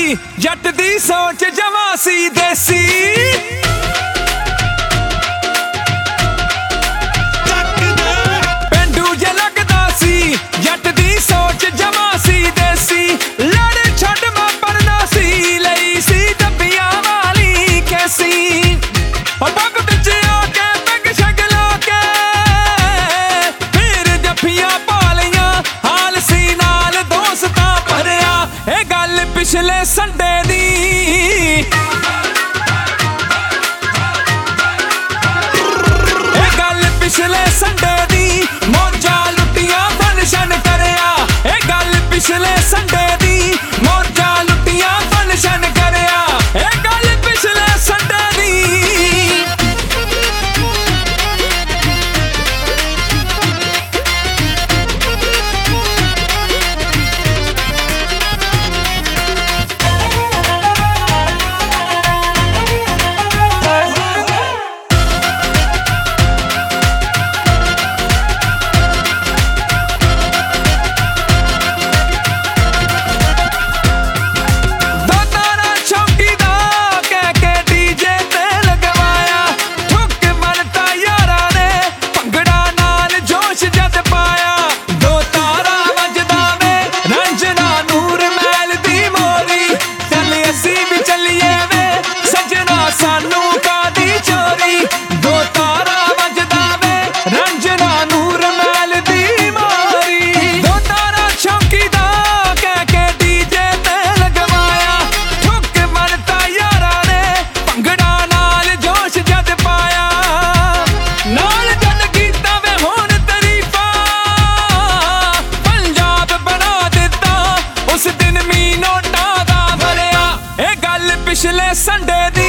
जट दी सोच जमा सी देसी पेंडू जे लगदा सी जट दी सोच जमा सी देसी लड़ छड़ मैं पढ़ना सी लई सी डब्बियां वाली कैसी पग बिच आके पग शग ला के फिर जफ्फियां पालियां हाल सी नाल दोस्तां भरिया ए गल पिछले संडे दी ए गल पिछले संडे दी मौजा लुटियां फंक्शन करया ए गल पिछले संडे दी मौजा लुटियां फंक्शन करया ए गल पिछले संडे दी पिछले संडे दी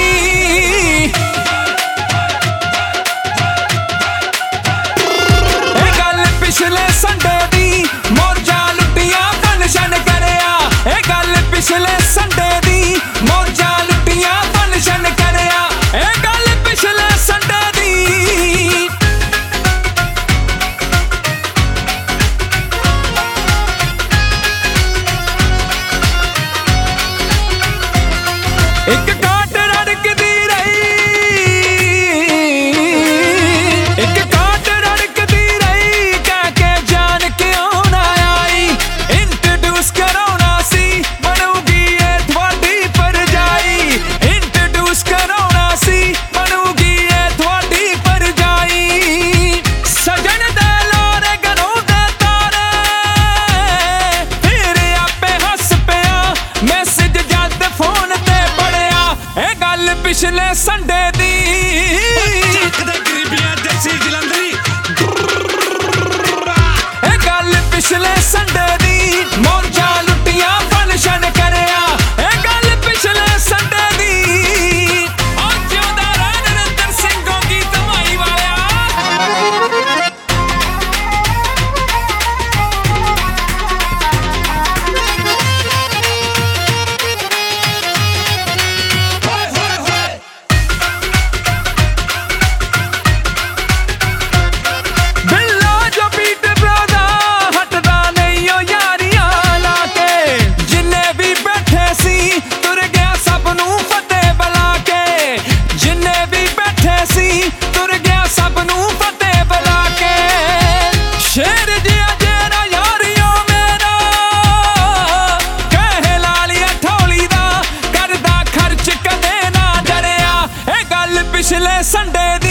ए गल पिछले संडे दी मौजा लुटियां फंक्शन करया ए गल पिछले संडे दी मौजा लुटियां फंक्शन करया ए गल पिछले संडे दी एक काट रड़कदी रही एक काट रड़कदी रही कह के जान क्यों ना आई इंट्रोड्यूस कराउणा सी बनूगी ये थोड़ी परजाई इंट्रोड्यूस कराउणा सी बनूगी ये थोड़ी परजाई सजन दे लारे गनों दे तारे फिर आपे हस पिया मैसेज जद फोन ते ए गल पिछले संडे दी गरीबियां देसी जलंधरी ए गल पिछले संडे दी मौजा लुटियां फंक्शन करया ए गल पिछले संडे दी आज दा नरेंद्र सिंह गोगी धमाई वाला पिछले संडे दी